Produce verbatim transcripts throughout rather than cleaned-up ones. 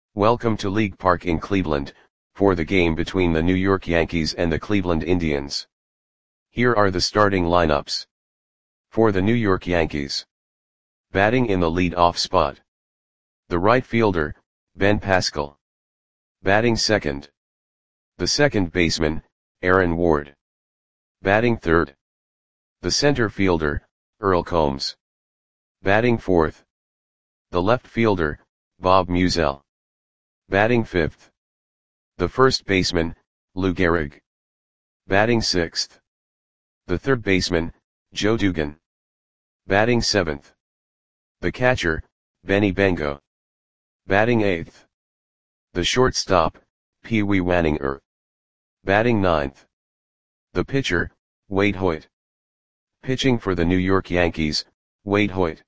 Welcome to League Park in Cleveland, for the game between the New York Yankees and the Cleveland Indians. Here are the starting lineups. For the New York Yankees. Batting in the lead-off spot. The right fielder, Ben Pascal. Batting second. The second baseman, Aaron Ward. Batting third. The center fielder, Earl Combs. Batting fourth. The left fielder, Bob Meusel. Batting fifth. The first baseman, Lou Gehrig. Batting sixth. The third baseman, Joe Dugan. Batting seventh. The catcher, Benny Bangau. Batting eighth. The shortstop, Pee Wee Waninger. Batting ninth. The pitcher, Wade Hoyt. Pitching for the New York Yankees, Wade Hoyt.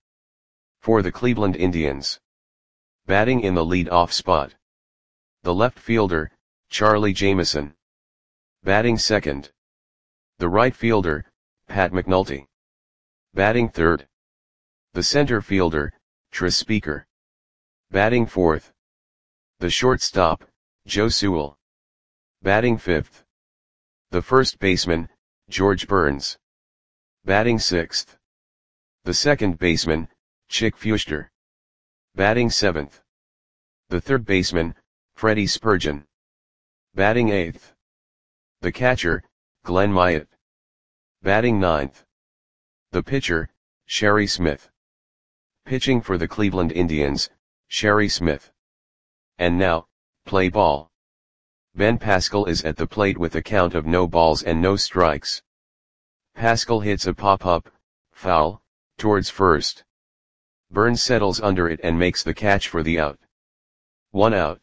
For the Cleveland Indians. Batting in the lead-off spot. The left fielder, Charlie Jameson. Batting second. The right fielder, Pat McNulty. Batting third. The center fielder, Tris Speaker. Batting fourth. The shortstop, Joe Sewell. Batting fifth. The first baseman, George Burns. Batting sixth. The second baseman, Chick Feuchter. Batting seventh. The third baseman, Freddie Spurgeon. Batting eighth. The catcher, Glenn Myatt. Batting ninth. The pitcher, Sherry Smith. Pitching for the Cleveland Indians, Sherry Smith. And now, play ball. Ben Pascal is at the plate with a count of no balls and no strikes. Pascal hits a pop-up, foul, towards first. Burns settles under it and makes the catch for the out. One out.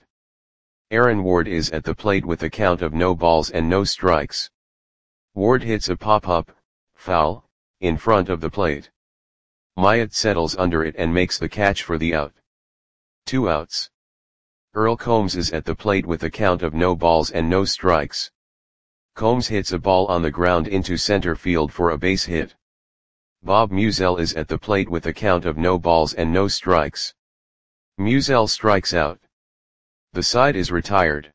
Aaron Ward is at the plate with a count of no balls and no strikes. Ward hits a pop-up, foul, in front of the plate. Myatt settles under it and makes the catch for the out. Two outs. Earl Combs is at the plate with a count of no balls and no strikes. Combs hits a ball on the ground into center field for a base hit. Bob Meusel is at the plate with a count of no balls and no strikes. Meusel strikes out. The side is retired.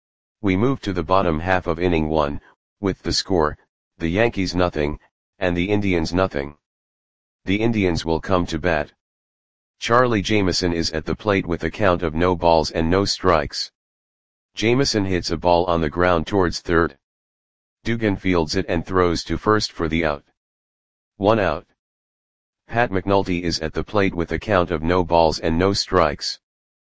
We move to the bottom half of inning one, with the score, the Yankees nothing, and the Indians nothing. The Indians will come to bat. Charlie Jameson is at the plate with a count of no balls and no strikes. Jameson hits a ball on the ground towards third. Dugan fields it and throws to first for the out. One out. Pat McNulty is at the plate with a count of no balls and no strikes.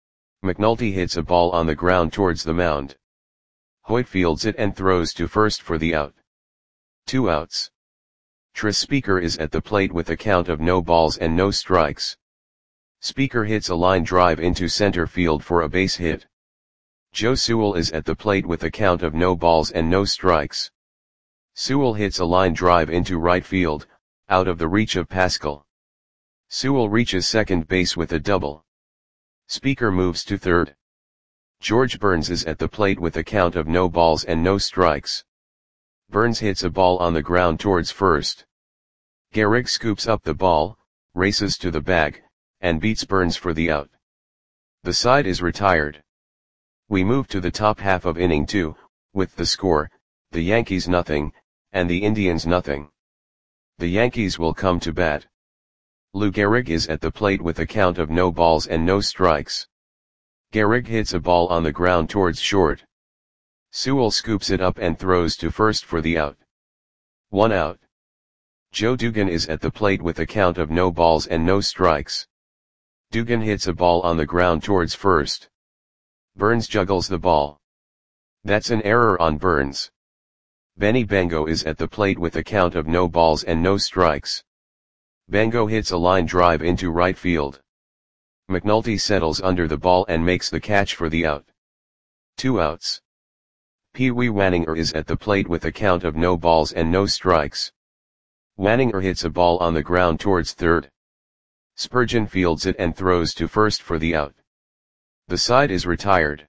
McNulty hits a ball on the ground towards the mound. Hoyt fields it and throws to first for the out. Two outs. Tris Speaker is at the plate with a count of no balls and no strikes. Speaker hits a line drive into center field for a base hit. Joe Sewell is at the plate with a count of no balls and no strikes. Sewell hits a line drive into right field, out of the reach of Pascal. Sewell reaches second base with a double. Speaker moves to third. George Burns is at the plate with a count of no balls and no strikes. Burns hits a ball on the ground towards first. Gehrig scoops up the ball, races to the bag, and beats Burns for the out. The side is retired. We move to the top half of inning two, with the score, the Yankees nothing, and the Indians nothing. The Yankees will come to bat. Lou Gehrig is at the plate with a count of no balls and no strikes. Gehrig hits a ball on the ground towards short. Sewell scoops it up and throws to first for the out. One out. Joe Dugan is at the plate with a count of no balls and no strikes. Dugan hits a ball on the ground towards first. Burns juggles the ball. That's an error on Burns. Benny Bangau is at the plate with a count of no balls and no strikes. Bangau hits a line drive into right field. McNulty settles under the ball and makes the catch for the out. Two outs. Pee Wee Waninger is at the plate with a count of no balls and no strikes. Waninger hits a ball on the ground towards third. Spurgeon fields it and throws to first for the out. The side is retired.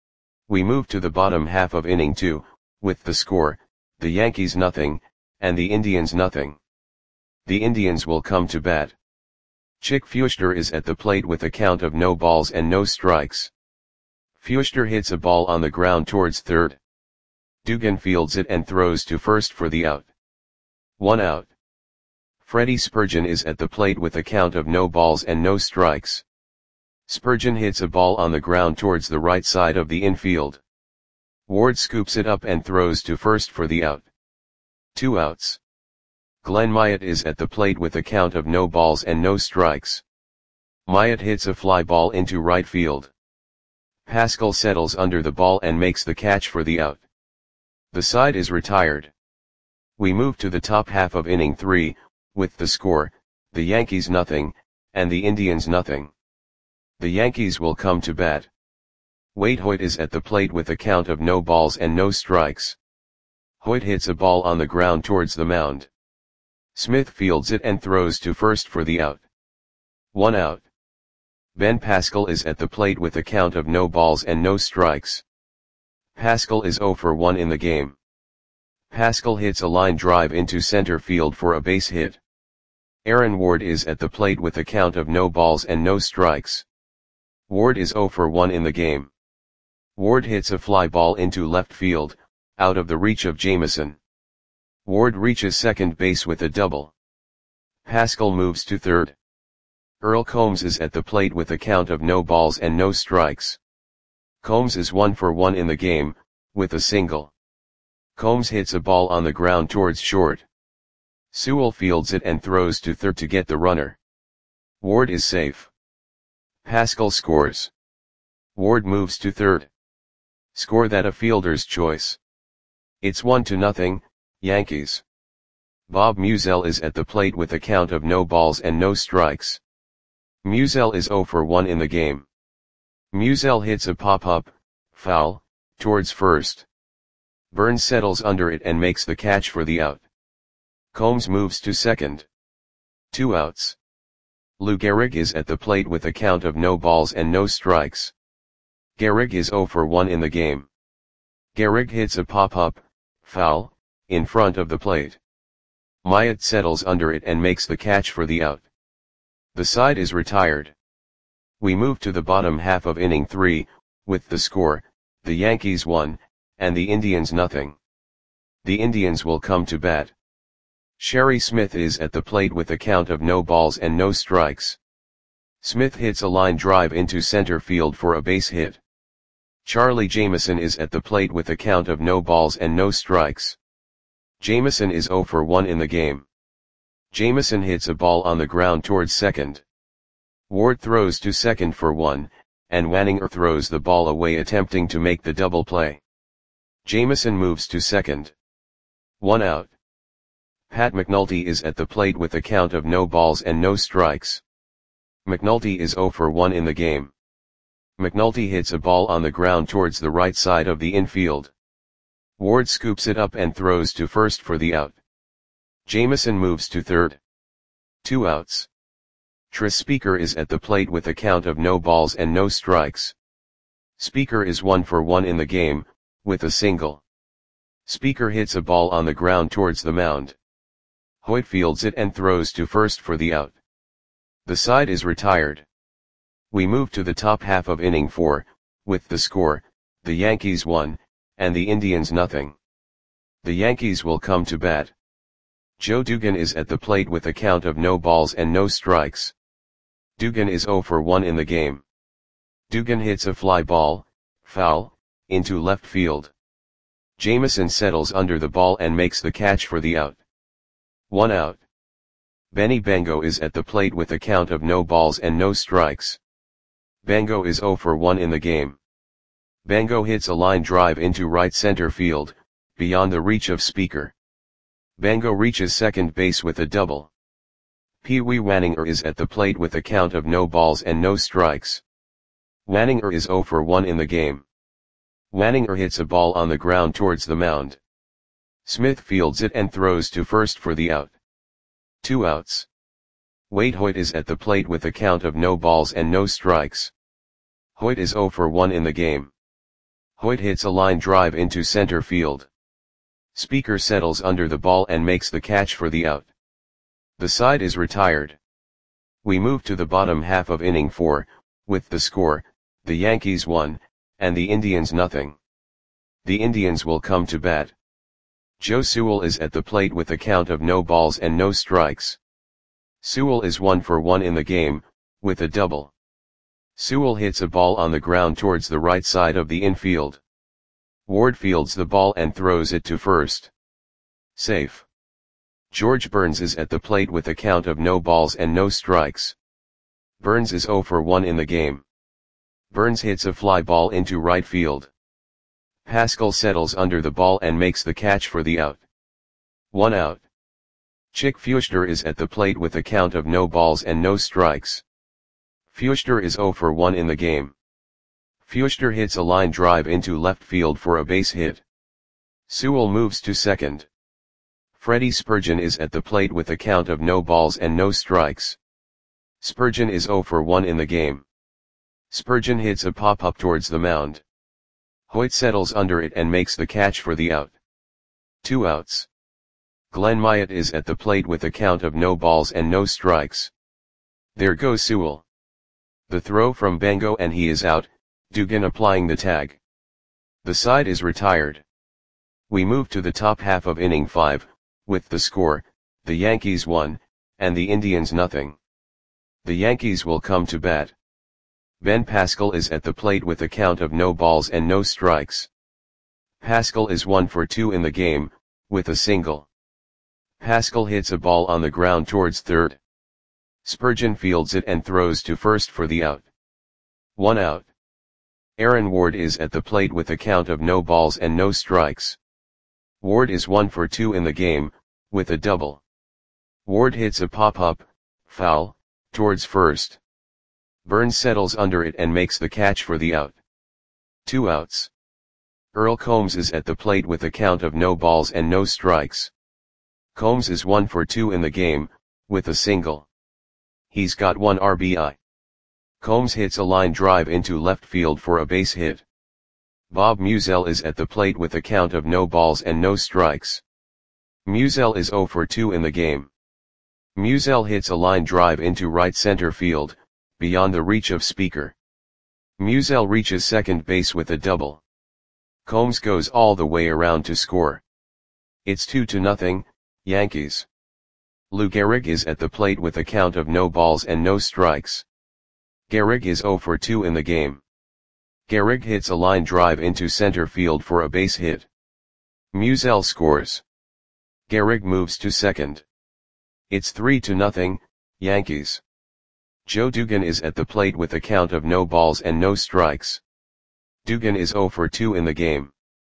We move to the bottom half of inning two, with the score, the Yankees nothing, and the Indians nothing. The Indians will come to bat. Chick Feuchter is at the plate with a count of no balls and no strikes. Feuchter hits a ball on the ground towards third. Dugan fields it and throws to first for the out. One out. Freddie Spurgeon is at the plate with a count of no balls and no strikes. Spurgeon hits a ball on the ground towards the right side of the infield. Ward scoops it up and throws to first for the out. Two outs. Glenn Myatt is at the plate with a count of no balls and no strikes. Myatt hits a fly ball into right field. Pascal settles under the ball and makes the catch for the out. The side is retired. We move to the top half of inning three, with the score, the Yankees nothing, and the Indians nothing. The Yankees will come to bat. Waite Hoyt is at the plate with a count of no balls and no strikes. Hoyt hits a ball on the ground towards the mound. Smith fields it and throws to first for the out. One out. Ben Pascal is at the plate with a count of no balls and no strikes. Pascal is zero for one in the game. Pascal hits a line drive into center field for a base hit. Aaron Ward is at the plate with a count of no balls and no strikes. Ward is zero for one in the game. Ward hits a fly ball into left field, out of the reach of Jameson. Ward reaches second base with a double. Pascal moves to third. Earl Combs is at the plate with a count of no balls and no strikes. Combs is one for one in the game, with a single. Combs hits a ball on the ground towards short. Sewell fields it and throws to third to get the runner. Ward is safe. Pascal scores. Ward moves to third. Score that a fielder's choice. It's one to nothing, Yankees. Bob Musial is at the plate with a count of no balls and no strikes. Musial is zero for one in the game. Musial hits a pop-up, foul, towards first. Burns settles under it and makes the catch for the out. Combs moves to second. Two outs. Lou Gehrig is at the plate with a count of no balls and no strikes. Gehrig is zero for one in the game. Gehrig hits a pop-up, foul, in front of the plate. Myatt settles under it and makes the catch for the out. The side is retired. We move to the bottom half of inning three, with the score, the Yankees one, and the Indians nothing. The Indians will come to bat. Sherry Smith is at the plate with a count of no balls and no strikes. Smith hits a line drive into center field for a base hit. Charlie Jameson is at the plate with a count of no balls and no strikes. Jameson is zero for one in the game. Jameson hits a ball on the ground towards second. Ward throws to second for one, and Wanninger throws the ball away attempting to make the double play. Jameson moves to second. One out. Pat McNulty is at the plate with a count of no balls and no strikes. McNulty is zero for one in the game. McNulty hits a ball on the ground towards the right side of the infield. Ward scoops it up and throws to first for the out. Jameson moves to third. Two outs. Tris Speaker is at the plate with a count of no balls and no strikes. Speaker is one for one in the game, with a single. Speaker hits a ball on the ground towards the mound. Hoyt fields it and throws to first for the out. The side is retired. We move to the top half of inning four, with the score, the Yankees one, and the Indians nothing. The Yankees will come to bat. Joe Dugan is at the plate with a count of no balls and no strikes. Dugan is zero for one in the game. Dugan hits a fly ball, foul, into left field. Jameson settles under the ball and makes the catch for the out. One out. Benny Bango is at the plate with a count of no balls and no strikes. Bango is zero for one in the game. Bango hits a line drive into right center field, beyond the reach of Speaker. Bango reaches second base with a double. Pee Wee Wanninger is at the plate with a count of no balls and no strikes. Wanninger is zero for one in the game. Wanninger hits a ball on the ground towards the mound. Smith fields it and throws to first for the out. Two outs. Waite Hoyt is at the plate with a count of no balls and no strikes. Hoyt is zero for one in the game. Hoyt hits a line drive into center field. Speaker settles under the ball and makes the catch for the out. The side is retired. We move to the bottom half of inning four, with the score, the Yankees one, and the Indians nothing. The Indians will come to bat. Joe Sewell is at the plate with a count of no balls and no strikes. Sewell is one for one in the game, with a double. Sewell hits a ball on the ground towards the right side of the infield. Ward fields the ball and throws it to first. Safe. George Burns is at the plate with a count of no balls and no strikes. Burns is zero for one in the game. Burns hits a fly ball into right field. Pascal settles under the ball and makes the catch for the out. One out. Chick Feuchter is at the plate with a count of no balls and no strikes. Feuchter is zero for one in the game. Feuchter hits a line drive into left field for a base hit. Sewell moves to second. Freddie Spurgeon is at the plate with a count of no balls and no strikes. Spurgeon is zero for one in the game. Spurgeon hits a pop-up towards the mound. Hoyt settles under it and makes the catch for the out. Two outs. Glenn Myatt is at the plate with a count of no balls and no strikes. There goes Sewell. The throw from Bengo and he is out, Dugan applying the tag. The side is retired. We move to the top half of inning five, with the score, the Yankees one, and the Indians nothing. The Yankees will come to bat. Ben Pascal is at the plate with a count of no balls and no strikes. Pascal is one for two in the game, with a single. Pascal hits a ball on the ground towards third. Spurgeon fields it and throws to first for the out. One out. Aaron Ward is at the plate with a count of no balls and no strikes. Ward is one for two in the game, with a double. Ward hits a pop-up, foul, towards first. Burns settles under it and makes the catch for the out. Two outs. Earl Combs is at the plate with a count of no balls and no strikes. Combs is one for two in the game, with a single. He's got one R B I. Combs hits a line drive into left field for a base hit. Bob Musial is at the plate with a count of no balls and no strikes. Musial is zero for two in the game. Musial hits a line drive into right center field, beyond the reach of Speaker. Musial reaches second base with a double. Combs goes all the way around to score. It's two to nothing, Yankees. Lou Gehrig is at the plate with a count of no balls and no strikes. Gehrig is zero for two in the game. Gehrig hits a line drive into center field for a base hit. Musial scores. Gehrig moves to second. It's three to nothing, Yankees. Joe Dugan is at the plate with a count of no balls and no strikes. Dugan is zero for two in the game.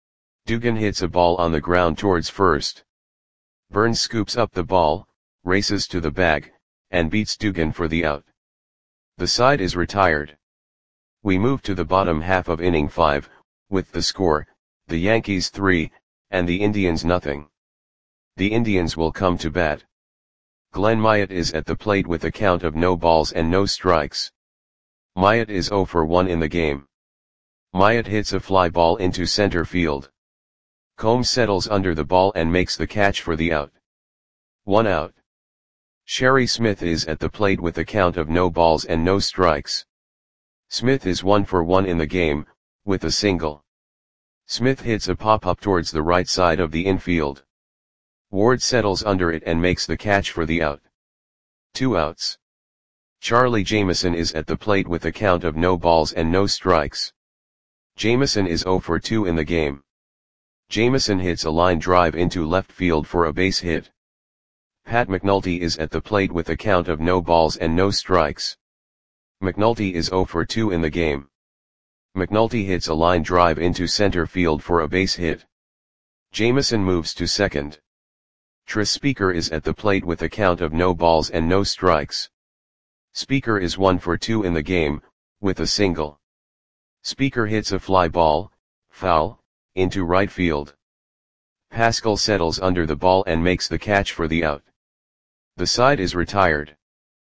Dugan hits a ball on the ground towards first. Burns scoops up the ball, races to the bag, and beats Dugan for the out. The side is retired. We move to the bottom half of inning five, with the score, the Yankees three, and the Indians nothing. The Indians will come to bat. Glenn Myatt is at the plate with a count of no balls and no strikes. Myatt is zero for one in the game. Myatt hits a fly ball into center field. Combs settles under the ball and makes the catch for the out. One out. Sherry Smith is at the plate with a count of no balls and no strikes. Smith is one for one in the game, with a single. Smith hits a pop-up towards the right side of the infield. Ward settles under it and makes the catch for the out. Two outs. Charlie Jameson is at the plate with a count of no balls and no strikes. Jameson is zero for two in the game. Jameson hits a line drive into left field for a base hit. Pat McNulty is at the plate with a count of no balls and no strikes. McNulty is zero for two in the game. McNulty hits a line drive into center field for a base hit. Jameson moves to second. Tris Speaker is at the plate with a count of no balls and no strikes. Speaker is one for two in the game, with a single. Speaker hits a fly ball, foul, into right field. Pascal settles under the ball and makes the catch for the out. The side is retired.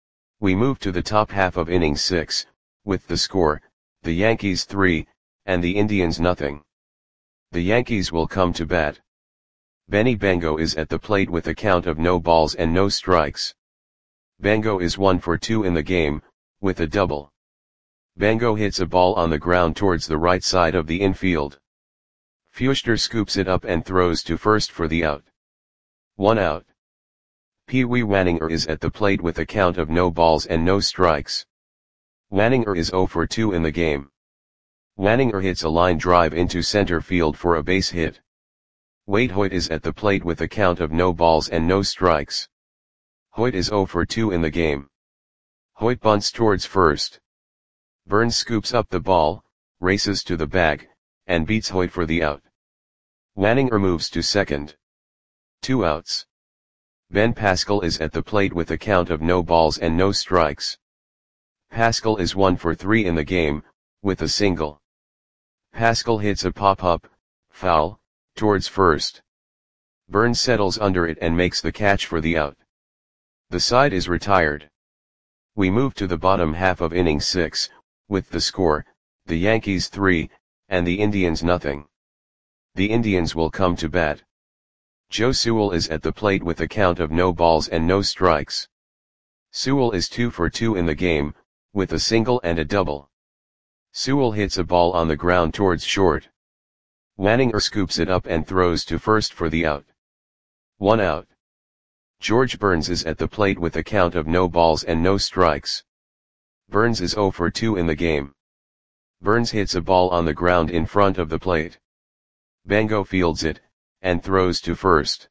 We move to the top half of inning six, with the score, the Yankees three, and the Indians nothing. The Yankees will come to bat. Benny Bengo is at the plate with a count of no balls and no strikes. Bengo is one for two in the game, with a double. Bango hits a ball on the ground towards the right side of the infield. Feuchter scoops it up and throws to first for the out. One out. Pee Wee Wanninger is at the plate with a count of no balls and no strikes. Wanninger is zero for two in the game. Wanninger hits a line drive into center field for a base hit. Waite Hoyt is at the plate with a count of no balls and no strikes. Hoyt is zero for two in the game. Hoyt bunts towards first. Burns scoops up the ball, races to the bag, and beats Hoyt for the out. Wanninger moves to second. Two outs. Ben Pascal is at the plate with a count of no balls and no strikes. Pascal is one for three in the game, with a single. Pascal hits a pop-up, foul, towards first. Burns settles under it and makes the catch for the out. The side is retired. We move to the bottom half of inning six, with the score, the Yankees three, and the Indians nothing. The Indians will come to bat. Joe Sewell is at the plate with a count of no balls and no strikes. Sewell is two for two in the game, with a single and a double. Sewell hits a ball on the ground towards short. Wanninger scoops it up and throws to first for the out. One out. George Burns is at the plate with a count of no balls and no strikes. Burns is zero for two in the game. Burns hits a ball on the ground in front of the plate. Bango fields it, and throws to first.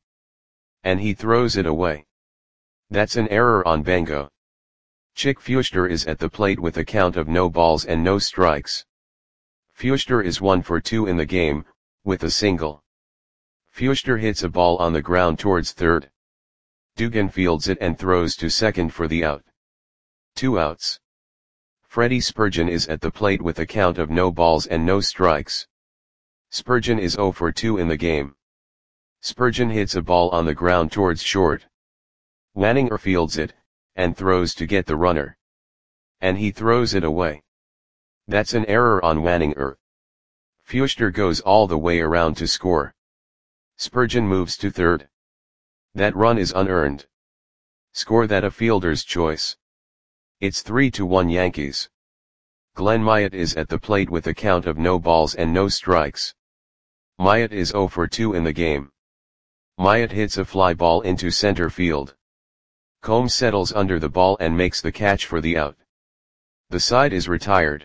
And he throws it away. That's an error on Bango. Chick Feuchter is at the plate with a count of no balls and no strikes. Feuchter is one for two in the game, with a single. Feuchter hits a ball on the ground towards third. Dugan fields it and throws to second for the out. Two outs. Freddie Spurgeon is at the plate with a count of no balls and no strikes. Spurgeon is zero for two in the game. Spurgeon hits a ball on the ground towards short. Wanninger fields it, and throws to get the runner. And he throws it away. That's an error on Wanninger. Feuchter goes all the way around to score. Spurgeon moves to third. That run is unearned. Score that a fielder's choice. It's three to one Yankees. Glenn Myatt is at the plate with a count of no balls and no strikes. Myatt is zero for two in the game. Myatt hits a fly ball into center field. Combs settles under the ball and makes the catch for the out. The side is retired.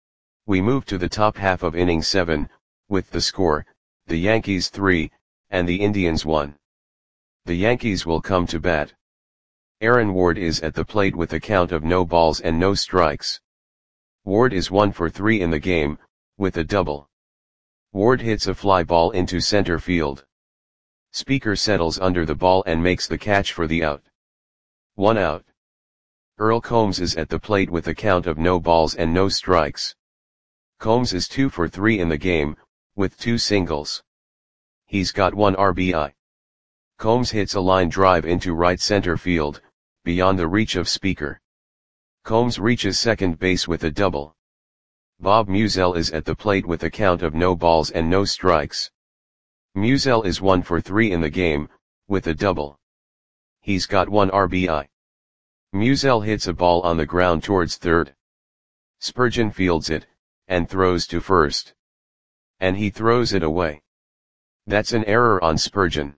We move to the top half of inning seven, with the score, the Yankees three, and the Indians one. The Yankees will come to bat. Aaron Ward is at the plate with a count of no balls and no strikes. Ward is one for three in the game, with a double. Ward hits a fly ball into center field. Speaker settles under the ball and makes the catch for the out. One out. Earl Combs is at the plate with a count of no balls and no strikes. Combs is two for three in the game, with two singles. He's got one R B I. Combs hits a line drive into right center field, beyond the reach of Speaker. Combs reaches second base with a double. Bob Musial is at the plate with a count of no balls and no strikes. Musial is one for three in the game, with a double. He's got one R B I. Musial hits a ball on the ground towards third. Spurgeon fields it, and throws to first. And he throws it away. That's an error on Spurgeon.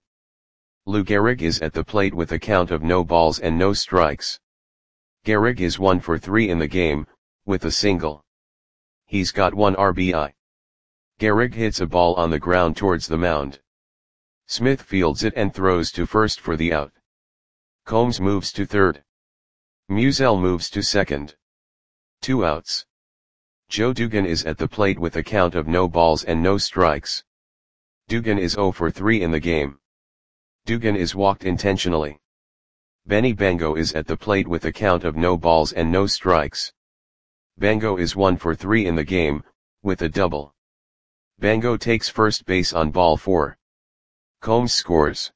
Lou Gehrig is at the plate with a count of no balls and no strikes. Gehrig is one for three in the game, with a single. He's got one R B I. Gehrig hits a ball on the ground towards the mound. Smith fields it and throws to first for the out. Combs moves to third. Musial moves to second. Two outs. Joe Dugan is at the plate with a count of no balls and no strikes. Dugan is zero for three in the game. Dugan is walked intentionally. Benny Bango is at the plate with a count of no balls and no strikes. Bango is one for three in the game, with a double. Bango takes first base on ball four. Combs scores.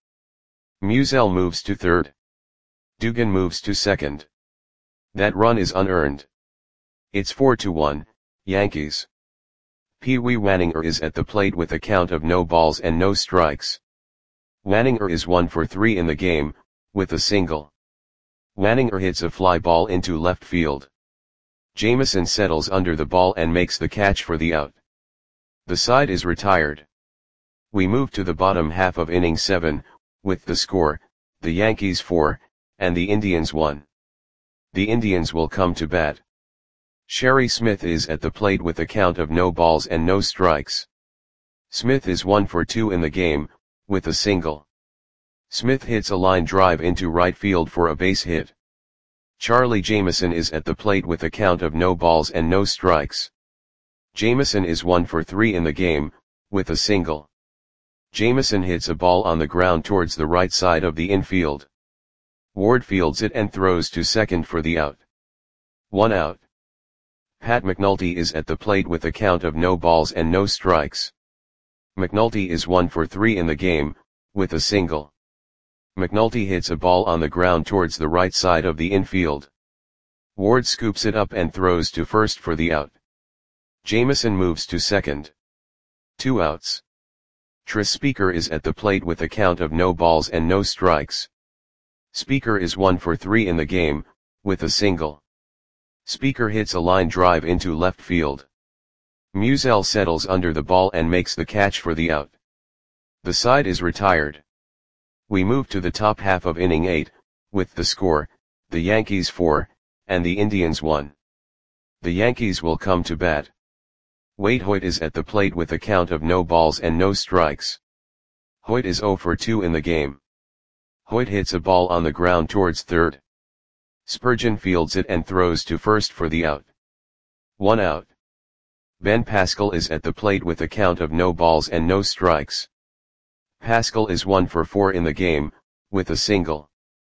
Musial moves to third. Dugan moves to second. That run is unearned. It's four to one, Yankees. Pee Wee Wanninger is at the plate with a count of no balls and no strikes. Wanninger is one for three in the game, with a single. Wanninger hits a fly ball into left field. Jameson settles under the ball and makes the catch for the out. The side is retired. We move to the bottom half of inning seven, with the score, the Yankees four, and the Indians one. The Indians will come to bat. Sherry Smith is at the plate with a count of no balls and no strikes. Smith is one for two in the game, with a single. Smith hits a line drive into right field for a base hit. Charlie Jameson is at the plate with a count of no balls and no strikes. Jameson is one for three in the game, with a single. Jameson hits a ball on the ground towards the right side of the infield. Ward fields it and throws to second for the out. One out. Pat McNulty is at the plate with a count of no balls and no strikes. McNulty is one for three in the game, with a single. McNulty hits a ball on the ground towards the right side of the infield. Ward scoops it up and throws to first for the out. Jameson moves to second. Two outs. Tris Speaker is at the plate with a count of no balls and no strikes. Speaker is one for three in the game, with a single. Speaker hits a line drive into left field. Musial settles under the ball and makes the catch for the out. The side is retired. We move to the top half of inning eight, with the score, the Yankees four, and the Indians one. The Yankees will come to bat. Wade Hoyt is at the plate with a count of no balls and no strikes. Hoyt is zero for two in the game. Hoyt hits a ball on the ground towards third. Spurgeon fields it and throws to first for the out. One out. Ben Pascal is at the plate with a count of no balls and no strikes. Pascal is one for four in the game, with a single.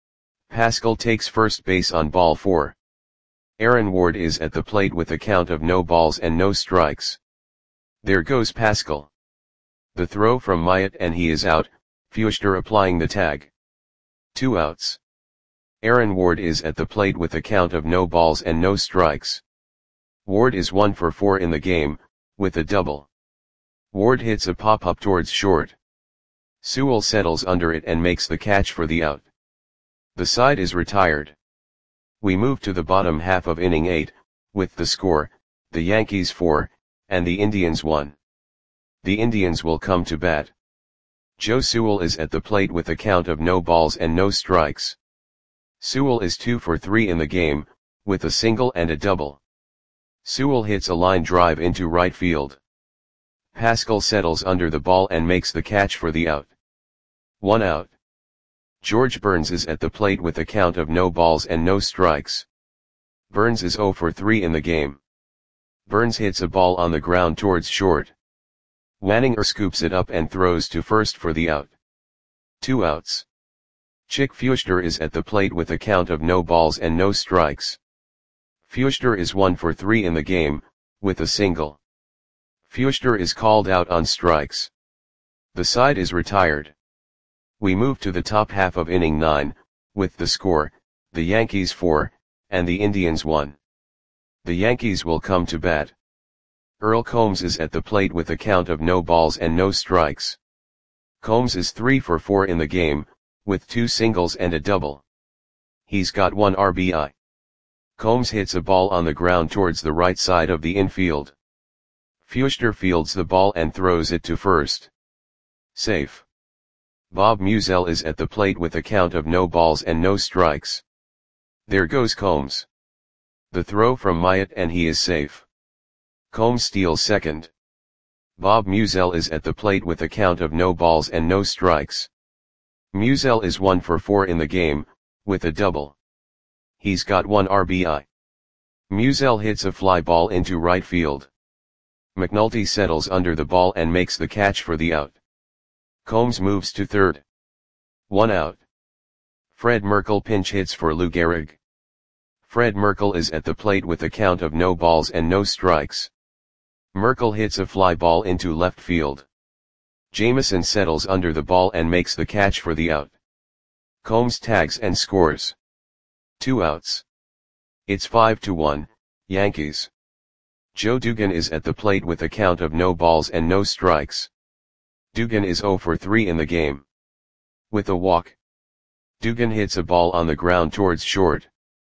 Pascal takes first base on ball four. Aaron Ward is at the plate with a count of no balls and no strikes. There goes Pascal. The throw from Myatt and he is out, Feuchter applying the tag. Two outs. Aaron Ward is at the plate with a count of no balls and no strikes. Ward is one for four in the game, with a double. Ward hits a pop-up towards short. Sewell settles under it and makes the catch for the out. The side is retired. We move to the bottom half of inning eight, with the score, the Yankees four, and the Indians one. The Indians will come to bat. Joe Sewell is at the plate with a count of no balls and no strikes. Sewell is two for three in the game, with a single and a double. Sewell hits a line drive into right field. Pascal settles under the ball and makes the catch for the out. One out. George Burns is at the plate with a count of no balls and no strikes. Burns is zero for three in the game. Burns hits a ball on the ground towards short. Wanninger scoops it up and throws to first for the out. Two outs. Chick Feuchter is at the plate with a count of no balls and no strikes. Feuchter is one for three in the game, with a single. Feuchter is called out on strikes. The side is retired. We move to the top half of inning nine, with the score, the Yankees four, and the Indians one. The Yankees will come to bat. Earl Combs is at the plate with a count of no balls and no strikes. Combs is three for four in the game, with two singles and a double. He's got one R B I. Combs hits a ball on the ground towards the right side of the infield. Feuchter fields the ball and throws it to first. Safe. Bob Musial is at the plate with a count of no balls and no strikes. There goes Combs. The throw from Myatt and he is safe. Combs steals second. Bob Musial is at the plate with a count of no balls and no strikes. Musial is one for four in the game, with a double. He's got one R B I. Musial hits a fly ball into right field. McNulty settles under the ball and makes the catch for the out. Combs moves to third. One out. Fred Merkle pinch hits for Lou Gehrig. Fred Merkle is at the plate with a count of no balls and no strikes. Merkle hits a fly ball into left field. Jameson settles under the ball and makes the catch for the out. Combs tags and scores. Two outs. It's five to one, Yankees. Joe Dugan is at the plate with a count of no balls and no strikes. Dugan is zero for three in the game. With a walk. Dugan hits a ball on the ground towards short.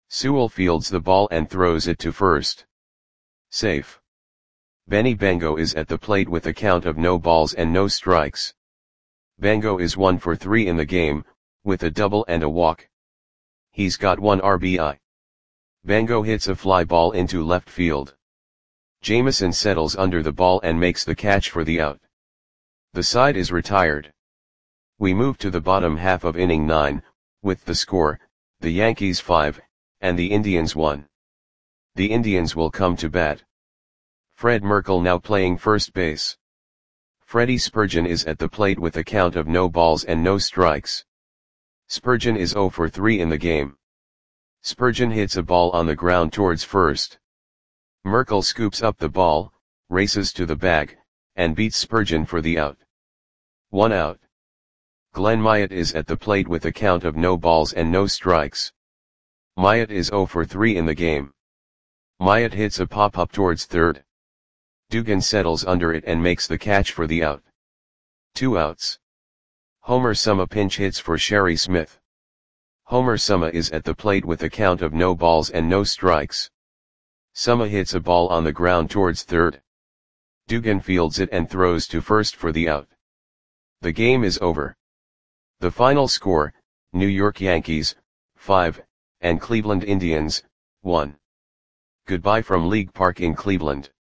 Sewell fields the ball and throws it to first. Safe. Benny Bango is at the plate with a count of no balls and no strikes. Bango is one for three in the game, with a double and a walk. He's got one R B I. Bango hits a fly ball into left field. Jameson settles under the ball and makes the catch for the out. The side is retired. We move to the bottom half of inning nine, with the score, the Yankees five, and the Indians one. The Indians will come to bat. Fred Merkle now playing first base. Freddie Spurgeon is at the plate with a count of no balls and no strikes. Spurgeon is zero for three in the game. Spurgeon hits a ball on the ground towards first. Merkle scoops up the ball, races to the bag, and beats Spurgeon for the out. One out. Glenn Myatt is at the plate with a count of no balls and no strikes. Myatt is zero for three in the game. Myatt hits a pop-up towards third. Dugan settles under it and makes the catch for the out. Two outs. Homer Summa pinch hits for Sherry Smith. Homer Summa is at the plate with a count of no balls and no strikes. Summa hits a ball on the ground towards third. Dugan fields it and throws to first for the out. The game is over. The final score, New York Yankees, five, and Cleveland Indians, one. Goodbye from League Park in Cleveland.